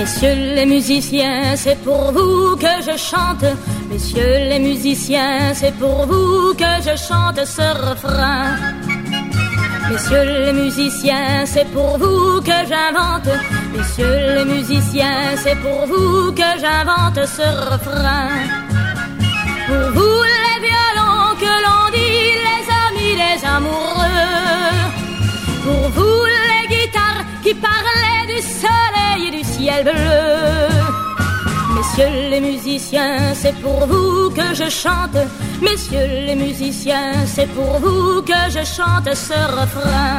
Messieurs les musiciens, c'est pour vous que je chante. Messieurs les musiciens, c'est pour vous que je chante ce refrain. Messieurs les musiciens, c'est pour vous que j'invente. Messieurs les musiciens, c'est pour vous que j'invente ce refrain. Pour vous les violons que l'on dit, les amis, les amoureux. Pour vous les guitares qui parlaient du soleil et du ciel bleu. Messieurs les musiciens, c'est pour vous que je chante. Messieurs les musiciens, c'est pour vous que je chante ce refrain.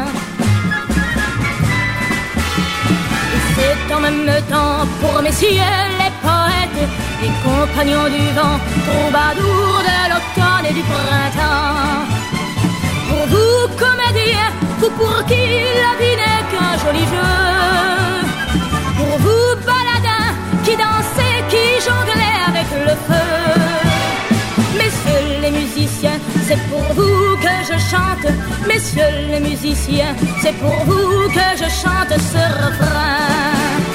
Et c'est en même temps pour messieurs les poètes, les compagnons du vent, troubadours de l'automne et du printemps. Pour vous comédiens, vous pour qui la vie n'est qu'un joli jeu. Pour vous baladins qui dansez, qui jonglez avec le feu. Messieurs les musiciens, c'est pour vous que je chante. Messieurs les musiciens, c'est pour vous que je chante ce refrain.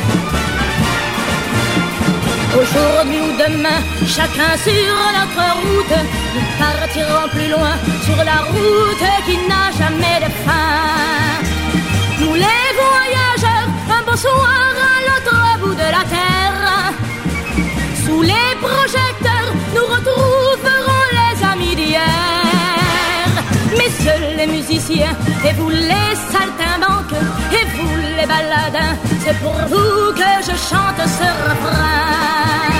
Aujourd'hui ou demain, chacun sur notre route, nous partirons plus loin sur la route qui n'a jamais de fin. Nous les voyageurs, un beau soir à l'autre bout de la terre, sous les projecteurs, nous retrouverons les amis d'hier. Messieurs les musiciens, et vous les saltimbanques, et vous les baladins, c'est pour vous que je chante ce refrain.